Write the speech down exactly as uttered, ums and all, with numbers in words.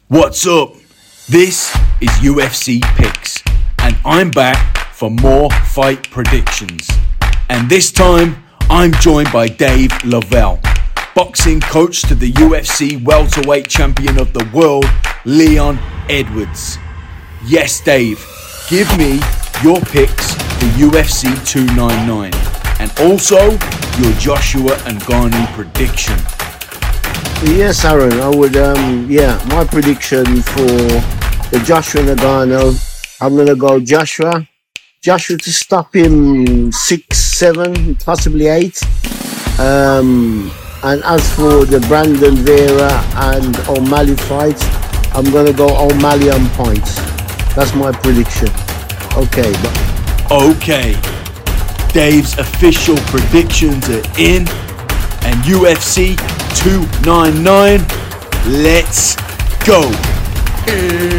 What's up? This is U F C Picks, and I'm back for more fight predictions. And this time, I'm joined by Dave Lavelle, boxing coach to the U F C welterweight champion of the world, Leon Edwards. Yes, Dave, give me your picks for U F C two ninety-nine, and also your Joshua Ngannou prediction. Yes, Aaron, I would, um, yeah, my prediction for the Joshua Ngannou, I'm going to go Joshua. Joshua to stop him six, seven, possibly eight. Um, and as for the Brandon Vera and O'Malley fight, I'm going to go O'Malley on points. That's my prediction. Okay. But- okay. Dave's official predictions are in, and U F C two ninety-nine, let's go.